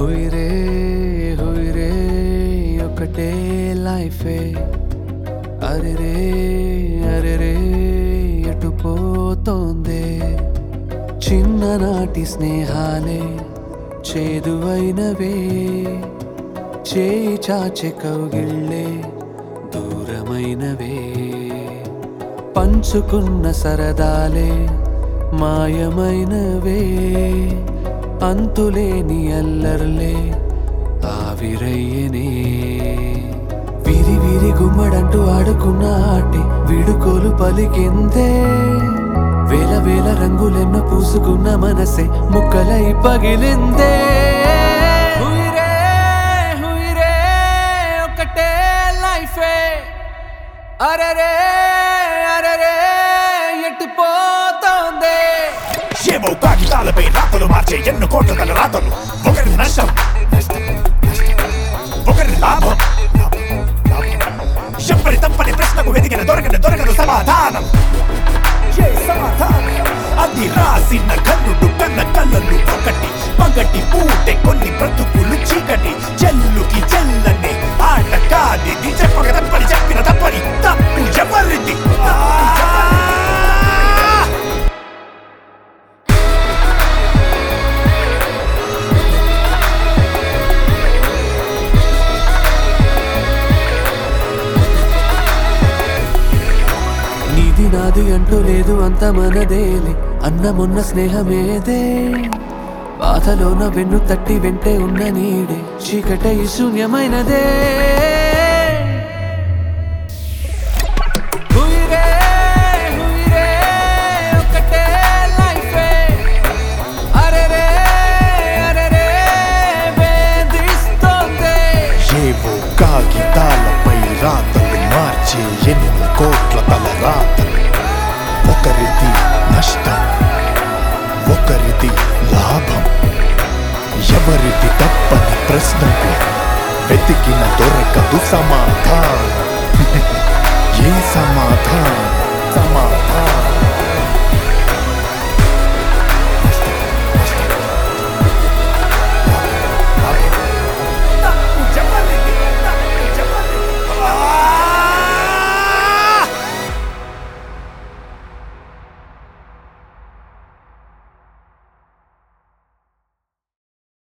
హుయిరే హుయిరే ఒకటే లైఫే అరెరే అరెరే ఎటు పోతోందే చిన్ననాటి స్నేహాలే చేదువైనవే చేయి చాచె కౌగిళ్ళే దూరమైనవే పంచుకున్న సరదాలే మాయమైనవే అంతులేని అల్లర్లే ఆవిరయ్యనే విరి విరి గుమ్మడంటూ ఆడుకున్న ఆటే విడుకోలు పలికిందే వేల వేల రంగులెన్నో పూసుకున్న మనసే ముక్కలై పగిలిందే హుయిరే హుయిరే ఒకటే లైఫే అరెరే అరెరే ఎటు పోతోందే ఏమో కాగితాలపై రాతలు మార్చే ఎన్నో కోట్ల తల రాతలు ఒకరి నష్టం ఒకరి లాభం చెప్పని తప్పని ప్రశ్నకు వెతికిన దొరకదు సమాధానం ఏ సమాధానం అది రాసిన కన్నుడు కన్న కళ్ళలు ఒకటి పగటి పూటే కొన్ని బ్రతుకులు చీకటి చెల్లుకి చెల్లని ఆట కాదిది చెప్పక తప్పని చెప్పిన తప్పని తప్పు ఎవరిది నీది నాది అంటూ లేదు అంత మనదేలే అన్నమున్న స్నేహమేదే బాధలోన వెన్ను తట్టి వెంటే ఉన్న నీడే చీకటే శూన్యమైనదే హుయిరే హుయిరే ఒకటే లైఫే అరెరే అరెరే వేధిస్తోందే ఏవో కాగితాలపై రాతలు మార్చే ఎన్ని కోట్ల తల రాతలు ఒకరిది నష్టం ఒకరిది లాభం ఎవరిది తప్పని ప్రశ్నకు వెతికిన దొరకదు సమా